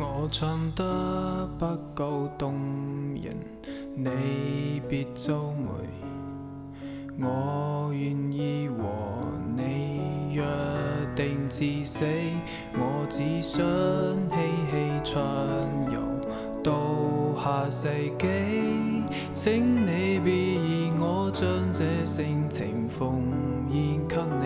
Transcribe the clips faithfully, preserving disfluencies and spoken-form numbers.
我唱得不夠動人，你別皺眉。我願意和你約定至死，我只想嬉戲暢遊到下世紀。請你別意我將這性情奉獻給你，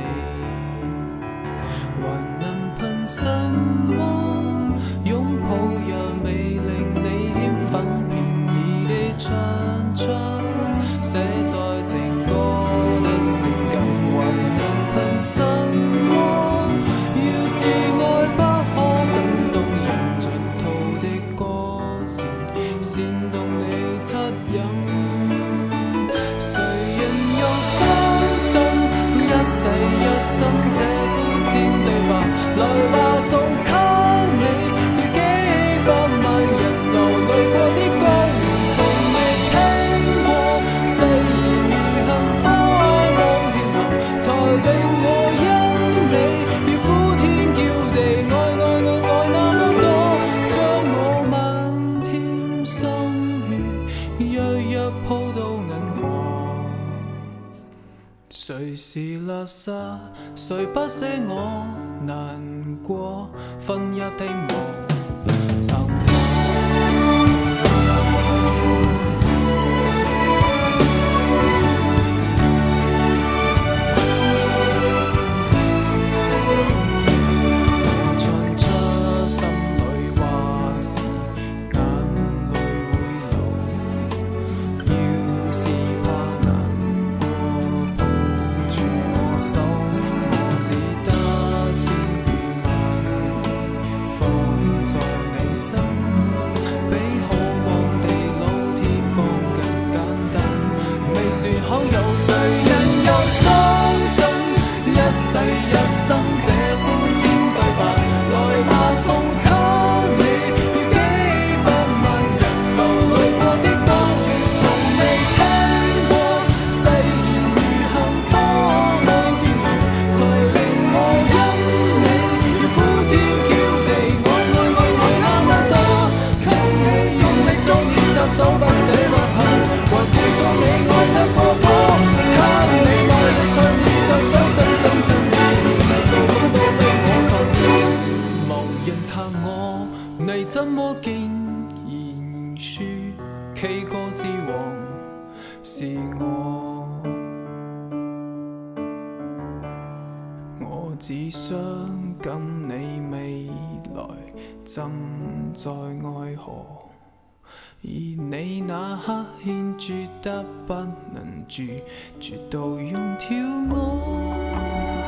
還能憑什麼擁抱讓美令你興奮便宜地唱出寫在情歌的性感，還能憑什麼要是愛不可更動人俗套的歌詞煽動你惻隱，誰人又相信一世一生這膚淺對白，來吧送給你，要幾百萬人流淚過的歌兒，從未聽過誓言如杏花舞甜行，才令我因你要呼天叫地，愛愛愛愛那麼多，將我漫天心血躍躍鋪到銀河。誰是垃圾？誰不捨我難過？分一地無沉默。我唱出心裏話時，眼淚會流。要是怕難過，抱住我手，我只得千語萬言放在你心，比好望地老天荒更簡單。未說好有誰人又相信一世一生這膚淺對白，來吧送給你，要幾百萬人流淚過的歌詞，從未聽過誓言如杏花舞甜行，才令我因你要呼天叫地，愛愛愛愛那麼多，給你用力捉你殺手不捨不恨，還陪助你愛得過火，給你愛你唱你受傷真心真意，迷到咁多逼我瞓，無人靠我，你怎麼見言書？K 歌之王是我，我只想跟你未來浸在愛河，而你那刻牽住得不能住，絕到用跳舞。